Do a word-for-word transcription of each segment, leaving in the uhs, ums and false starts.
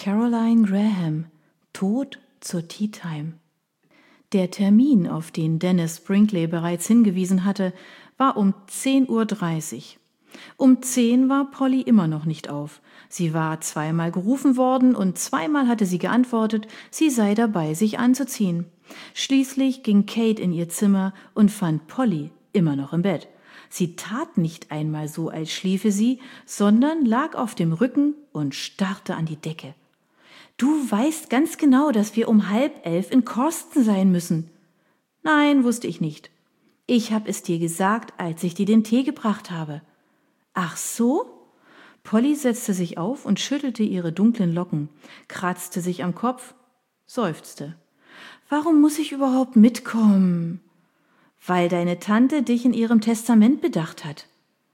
Caroline Graham, Tod zur Tea Time. Der Termin, auf den Dennis Brinkley bereits hingewiesen hatte, war um zehn Uhr dreißig. Um zehn war Polly immer noch nicht auf. Sie war zweimal gerufen worden und zweimal hatte sie geantwortet, sie sei dabei, sich anzuziehen. Schließlich ging Kate in ihr Zimmer und fand Polly immer noch im Bett. Sie tat nicht einmal so, als schliefe sie, sondern lag auf dem Rücken und starrte an die Decke. »Du weißt ganz genau, dass wir um halb elf in Corston sein müssen.« »Nein, wusste ich nicht. Ich habe es dir gesagt, als ich dir den Tee gebracht habe.« »Ach so?« Polly setzte sich auf und schüttelte ihre dunklen Locken, kratzte sich am Kopf, seufzte. »Warum muss ich überhaupt mitkommen?« »Weil deine Tante dich in ihrem Testament bedacht hat.«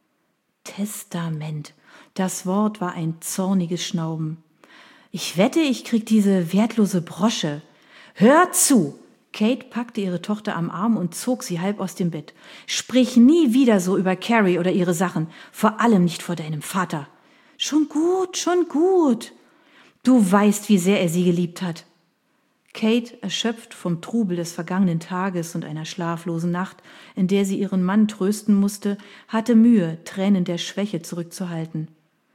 Testament, das Wort war ein zorniges Schnauben. »Ich wette, ich krieg diese wertlose Brosche.« »Hör zu!« Kate packte ihre Tochter am Arm und zog sie halb aus dem Bett. »Sprich nie wieder so über Carrie oder ihre Sachen, vor allem nicht vor deinem Vater.« »Schon gut, schon gut. Du weißt, wie sehr er sie geliebt hat.« Kate, erschöpft vom Trubel des vergangenen Tages und einer schlaflosen Nacht, in der sie ihren Mann trösten musste, hatte Mühe, Tränen der Schwäche zurückzuhalten.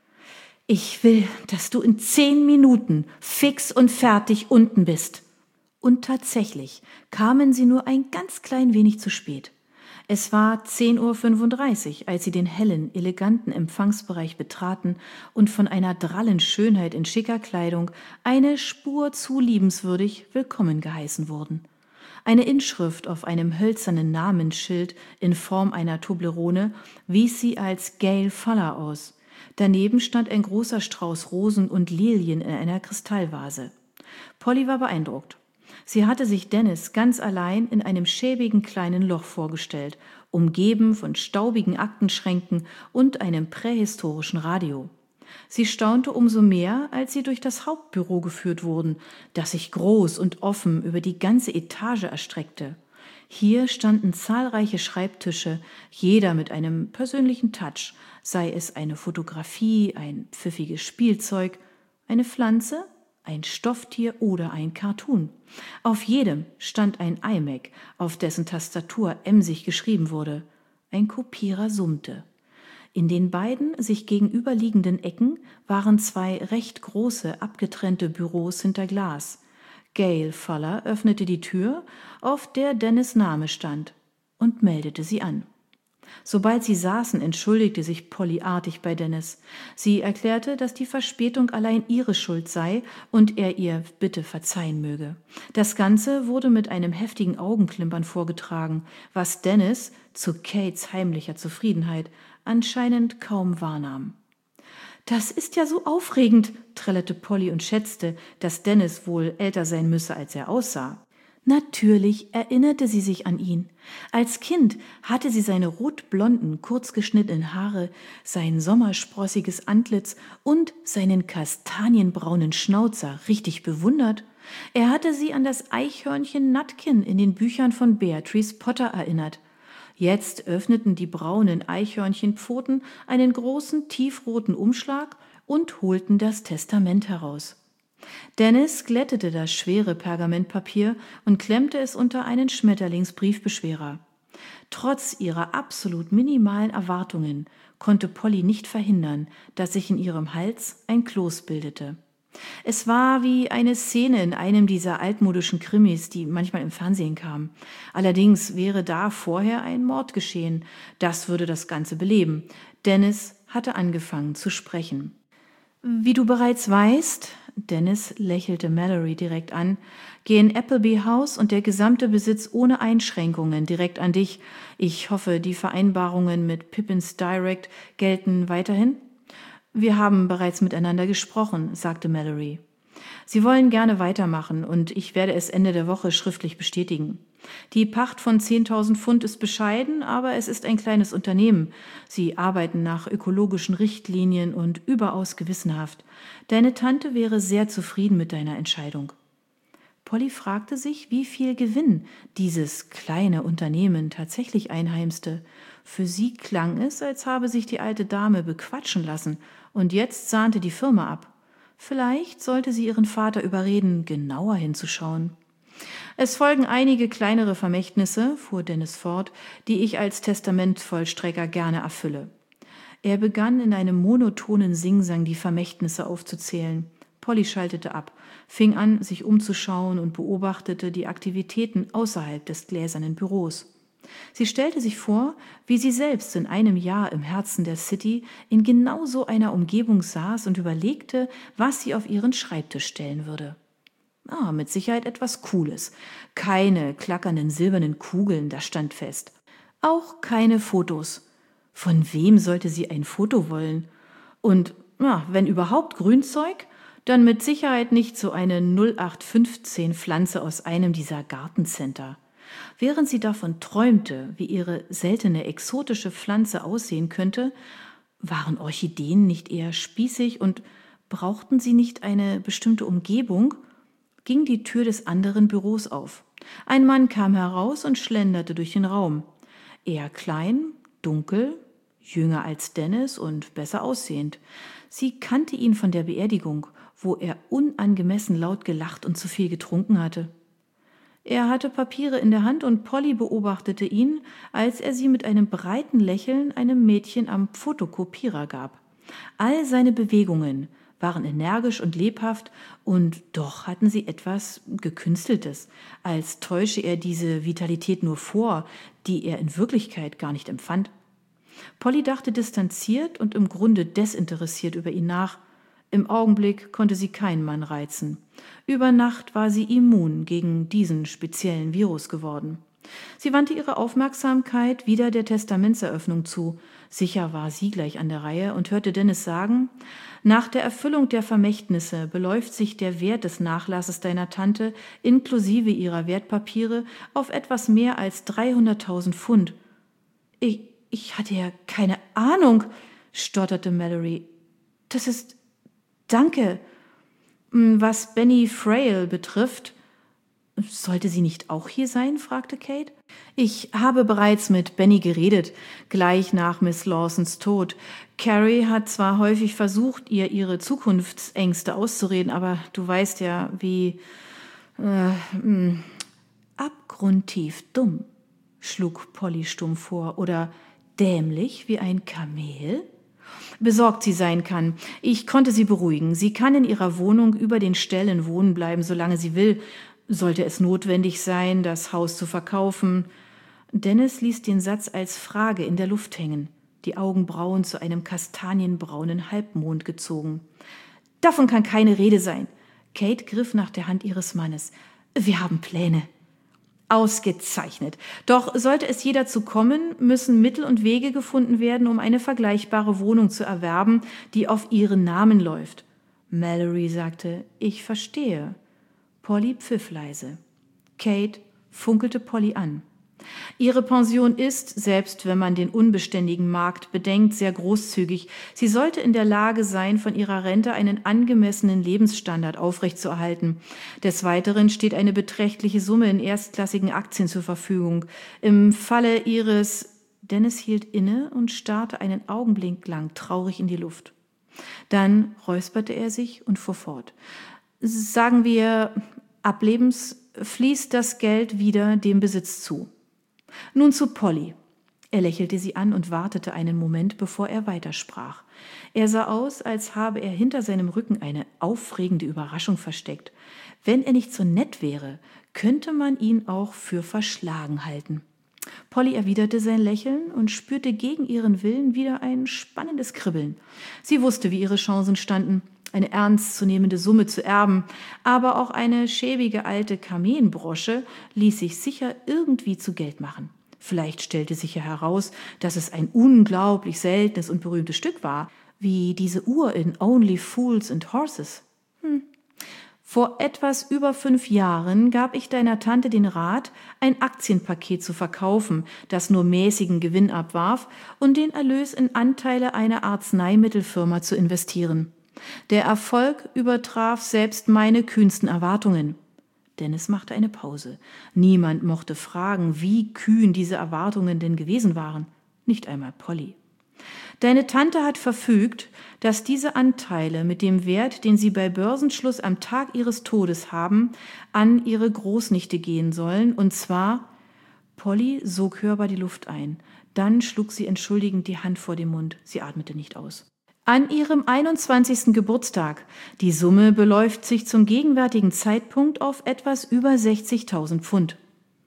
»Ich will, dass du in zehn Minuten fix und fertig unten bist.« Und tatsächlich kamen sie nur ein ganz klein wenig zu spät. Es war zehn Uhr fünfunddreißig, als sie den hellen, eleganten Empfangsbereich betraten und von einer drallen Schönheit in schicker Kleidung eine Spur zu liebenswürdig willkommen geheißen wurden. Eine Inschrift auf einem hölzernen Namensschild in Form einer Toblerone wies sie als Gail Fuller aus. Daneben stand ein großer Strauß Rosen und Lilien in einer Kristallvase. Polly war beeindruckt. Sie hatte sich Dennis ganz allein in einem schäbigen kleinen Loch vorgestellt, umgeben von staubigen Aktenschränken und einem prähistorischen Radio. Sie staunte umso mehr, als sie durch das Hauptbüro geführt wurden, das sich groß und offen über die ganze Etage erstreckte. Hier standen zahlreiche Schreibtische, jeder mit einem persönlichen Touch, sei es eine Fotografie, ein pfiffiges Spielzeug, eine Pflanze, ein Stofftier oder ein Cartoon. Auf jedem stand ein iMac, auf dessen Tastatur emsig geschrieben wurde. Ein Kopierer summte. In den beiden sich gegenüberliegenden Ecken waren zwei recht große, abgetrennte Büros hinter Glas. Gail Fuller öffnete die Tür, auf der Dennis' Name stand, und meldete sie an. Sobald sie saßen, entschuldigte sich Polly artig bei Dennis. Sie erklärte, dass die Verspätung allein ihre Schuld sei und er ihr bitte verzeihen möge. Das Ganze wurde mit einem heftigen Augenklimpern vorgetragen, was Dennis, zu Kates heimlicher Zufriedenheit, anscheinend kaum wahrnahm. »Das ist ja so aufregend«, trällerte Polly und schätzte, dass Dennis wohl älter sein müsse, als er aussah. Natürlich erinnerte sie sich an ihn. Als Kind hatte sie seine rotblonden, kurzgeschnittenen Haare, sein sommersprossiges Antlitz und seinen kastanienbraunen Schnauzer richtig bewundert. Er hatte sie an das Eichhörnchen Nutkin in den Büchern von Beatrice Potter erinnert. Jetzt öffneten die braunen Eichhörnchenpfoten einen großen, tiefroten Umschlag und holten das Testament heraus. Dennis glättete das schwere Pergamentpapier und klemmte es unter einen Schmetterlingsbriefbeschwerer. Trotz ihrer absolut minimalen Erwartungen konnte Polly nicht verhindern, dass sich in ihrem Hals ein Kloß bildete. Es war wie eine Szene in einem dieser altmodischen Krimis, die manchmal im Fernsehen kamen. Allerdings wäre da vorher ein Mord geschehen. Das würde das Ganze beleben. Dennis hatte angefangen zu sprechen. »Wie du bereits weißt«, Dennis lächelte Mallory direkt an, »gehen Appleby House und der gesamte Besitz ohne Einschränkungen direkt an dich. Ich hoffe, die Vereinbarungen mit Pippins Direct gelten weiterhin?« »Wir haben bereits miteinander gesprochen«, sagte Mallory. »Sie wollen gerne weitermachen und ich werde es Ende der Woche schriftlich bestätigen. Die Pacht von zehntausend Pfund ist bescheiden, aber es ist ein kleines Unternehmen. Sie arbeiten nach ökologischen Richtlinien und überaus gewissenhaft. Deine Tante wäre sehr zufrieden mit deiner Entscheidung.« Polly fragte sich, wie viel Gewinn dieses kleine Unternehmen tatsächlich einheimste. Für sie klang es, als habe sich die alte Dame bequatschen lassen, und jetzt sahnte die Firma ab. Vielleicht sollte sie ihren Vater überreden, genauer hinzuschauen. »Es folgen einige kleinere Vermächtnisse«, fuhr Dennis fort, »die ich als Testamentvollstrecker gerne erfülle.« Er begann in einem monotonen Singsang die Vermächtnisse aufzuzählen. Polly schaltete ab, fing an, sich umzuschauen und beobachtete die Aktivitäten außerhalb des gläsernen Büros. Sie stellte sich vor, wie sie selbst in einem Jahr im Herzen der City in genau so einer Umgebung saß und überlegte, was sie auf ihren Schreibtisch stellen würde. Ah, mit Sicherheit etwas Cooles. Keine klackernden silbernen Kugeln, das stand fest. Auch keine Fotos. Von wem sollte sie ein Foto wollen? Und, na, wenn überhaupt Grünzeug, dann mit Sicherheit nicht so eine null acht fünfzehn Pflanze aus einem dieser Gartencenter. Während sie davon träumte, wie ihre seltene exotische Pflanze aussehen könnte, waren Orchideen nicht eher spießig und brauchten sie nicht eine bestimmte Umgebung, ging die Tür des anderen Büros auf. Ein Mann kam heraus und schlenderte durch den Raum. Eher klein, dunkel, jünger als Dennis und besser aussehend. Sie kannte ihn von der Beerdigung, wo er unangemessen laut gelacht und zu viel getrunken hatte. Er hatte Papiere in der Hand und Polly beobachtete ihn, als er sie mit einem breiten Lächeln einem Mädchen am Fotokopierer gab. All seine Bewegungen waren energisch und lebhaft, und doch hatten sie etwas Gekünsteltes, als täusche er diese Vitalität nur vor, die er in Wirklichkeit gar nicht empfand. Polly dachte distanziert und im Grunde desinteressiert über ihn nach. Im Augenblick konnte sie keinen Mann reizen. Über Nacht war sie immun gegen diesen speziellen Virus geworden. Sie wandte ihre Aufmerksamkeit wieder der Testamentseröffnung zu. Sicher war sie gleich an der Reihe und hörte Dennis sagen: »Nach der Erfüllung der Vermächtnisse beläuft sich der Wert des Nachlasses deiner Tante inklusive ihrer Wertpapiere auf etwas mehr als dreihunderttausend Pfund.« Ich, ich hatte ja keine Ahnung«, stotterte Mallory. »Das ist... Danke. Was Benny Frail betrifft...« »Sollte sie nicht auch hier sein?« fragte Kate. »Ich habe bereits mit Benny geredet, gleich nach Miss Lawsons Tod. Carrie hat zwar häufig versucht, ihr ihre Zukunftsängste auszureden, aber du weißt ja, wie... Äh, mh, abgrundtief dumm«, schlug Polly stumm vor, »oder dämlich wie ein Kamel?« »Besorgt sie sein kann. Ich konnte sie beruhigen. Sie kann in ihrer Wohnung über den Ställen wohnen bleiben, solange sie will. Sollte es notwendig sein, das Haus zu verkaufen.« Dennis ließ den Satz als Frage in der Luft hängen, die Augenbrauen zu einem kastanienbraunen Halbmond gezogen. »Davon kann keine Rede sein.« Kate griff nach der Hand ihres Mannes. »Wir haben Pläne.« »Ausgezeichnet. Doch sollte es je dazu kommen, müssen Mittel und Wege gefunden werden, um eine vergleichbare Wohnung zu erwerben, die auf ihren Namen läuft.« Mallory sagte: »Ich verstehe.« Polly pfiff leise. Kate funkelte Polly an. »Ihre Pension ist, selbst wenn man den unbeständigen Markt bedenkt, sehr großzügig. Sie sollte in der Lage sein, von ihrer Rente einen angemessenen Lebensstandard aufrechtzuerhalten. Des Weiteren steht eine beträchtliche Summe in erstklassigen Aktien zur Verfügung. Im Falle ihres...« Dennis hielt inne und starrte einen Augenblick lang traurig in die Luft. Dann räusperte er sich und fuhr fort. »Sagen wir, ablebens fließt das Geld wieder dem Besitz zu. Nun zu Polly.« Er lächelte sie an und wartete einen Moment, bevor er weitersprach. Er sah aus, als habe er hinter seinem Rücken eine aufregende Überraschung versteckt. Wenn er nicht so nett wäre, könnte man ihn auch für verschlagen halten. Polly erwiderte sein Lächeln und spürte gegen ihren Willen wieder ein spannendes Kribbeln. Sie wusste, wie ihre Chancen standen, eine ernstzunehmende Summe zu erben, aber auch eine schäbige alte Kamelbrosche ließ sich sicher irgendwie zu Geld machen. Vielleicht stellte sich ja heraus, dass es ein unglaublich seltenes und berühmtes Stück war, wie diese Uhr in Only Fools and Horses. Hm. Vor etwas über fünf Jahren gab ich deiner Tante den Rat, ein Aktienpaket zu verkaufen, das nur mäßigen Gewinn abwarf, und den Erlös in Anteile einer Arzneimittelfirma zu investieren. Der Erfolg übertraf selbst meine kühnsten Erwartungen. Dennis machte eine Pause. Niemand mochte fragen, wie kühn diese Erwartungen denn gewesen waren. Nicht einmal Polly. Deine Tante hat verfügt, dass diese Anteile mit dem Wert, den sie bei Börsenschluss am Tag ihres Todes haben, an ihre Großnichte gehen sollen, und zwar…“ Polly sog hörbar die Luft ein. Dann schlug sie entschuldigend die Hand vor den Mund. Sie atmete nicht aus. »An ihrem einundzwanzigsten Geburtstag. Die Summe beläuft sich zum gegenwärtigen Zeitpunkt auf etwas über sechzigtausend Pfund.«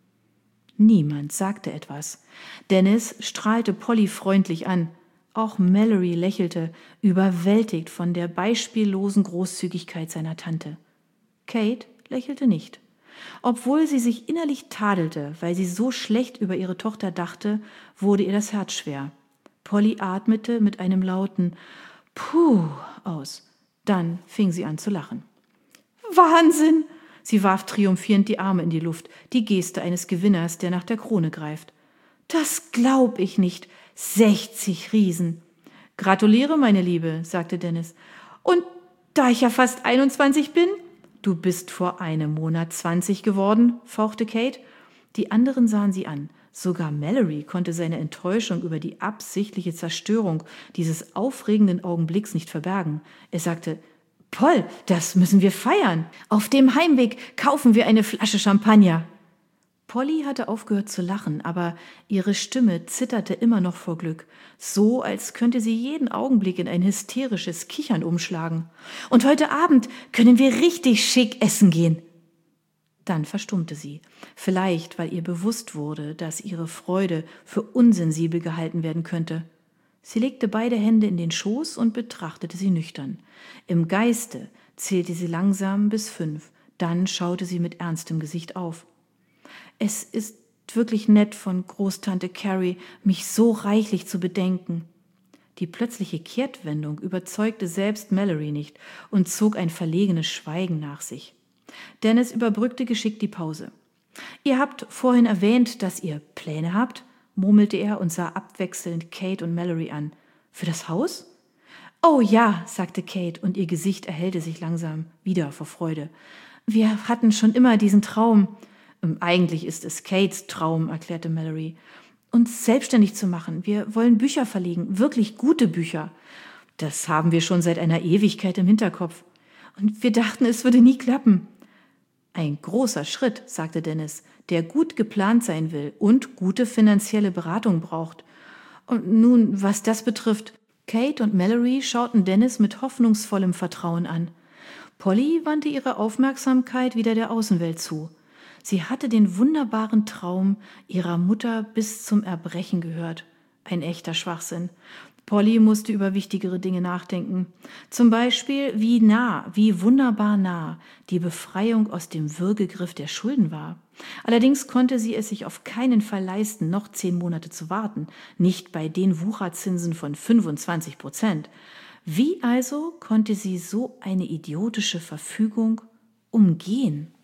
Niemand sagte etwas. Dennis strahlte Polly freundlich an. Auch Mallory lächelte, überwältigt von der beispiellosen Großzügigkeit seiner Tante. Kate lächelte nicht. Obwohl sie sich innerlich tadelte, weil sie so schlecht über ihre Tochter dachte, wurde ihr das Herz schwer. Polly atmete mit einem lauten »Puh« aus. Dann fing sie an zu lachen. »Wahnsinn!« Sie warf triumphierend die Arme in die Luft, die Geste eines Gewinners, der nach der Krone greift. »Das glaub ich nicht. sechzig Riesen!« »Gratuliere, meine Liebe«, sagte Dennis. »Und da ich ja fast einundzwanzig bin?« »Du bist vor einem Monat zwanzig geworden«, fauchte Kate. Die anderen sahen sie an. Sogar Mallory konnte seine Enttäuschung über die absichtliche Zerstörung dieses aufregenden Augenblicks nicht verbergen. Er sagte: »Poll, das müssen wir feiern. Auf dem Heimweg kaufen wir eine Flasche Champagner.« Polly hatte aufgehört zu lachen, aber ihre Stimme zitterte immer noch vor Glück, so als könnte sie jeden Augenblick in ein hysterisches Kichern umschlagen. »Und heute Abend können wir richtig schick essen gehen.« Dann verstummte sie, vielleicht weil ihr bewusst wurde, dass ihre Freude für unsensibel gehalten werden könnte. Sie legte beide Hände in den Schoß und betrachtete sie nüchtern. Im Geiste zählte sie langsam bis fünf, dann schaute sie mit ernstem Gesicht auf. »Es ist wirklich nett von Großtante Carrie, mich so reichlich zu bedenken.« Die plötzliche Kehrtwendung überzeugte selbst Mallory nicht und zog ein verlegenes Schweigen nach sich. Dennis überbrückte geschickt die Pause. »Ihr habt vorhin erwähnt, dass ihr Pläne habt?« murmelte er und sah abwechselnd Kate und Mallory an. »Für das Haus?« »Oh ja«, sagte Kate, und ihr Gesicht erhellte sich langsam wieder vor Freude. »Wir hatten schon immer diesen Traum.« »Eigentlich ist es Kates Traum«, erklärte Mallory. »Uns selbstständig zu machen. Wir wollen Bücher verlegen, wirklich gute Bücher. Das haben wir schon seit einer Ewigkeit im Hinterkopf. Und wir dachten, es würde nie klappen.« »Ein großer Schritt«, sagte Dennis, »der gut geplant sein will und gute finanzielle Beratung braucht. Und nun, was das betrifft…« Kate und Mallory schauten Dennis mit hoffnungsvollem Vertrauen an. Polly wandte ihre Aufmerksamkeit wieder der Außenwelt zu. Sie hatte den wunderbaren Traum ihrer Mutter bis zum Erbrechen gehört. Ein echter Schwachsinn. Polly musste über wichtigere Dinge nachdenken. Zum Beispiel, wie nah, wie wunderbar nah die Befreiung aus dem Würgegriff der Schulden war. Allerdings konnte sie es sich auf keinen Fall leisten, noch zehn Monate zu warten. Nicht bei den Wucherzinsen von fünfundzwanzig Prozent. Wie also konnte sie so eine idiotische Verfügung umgehen?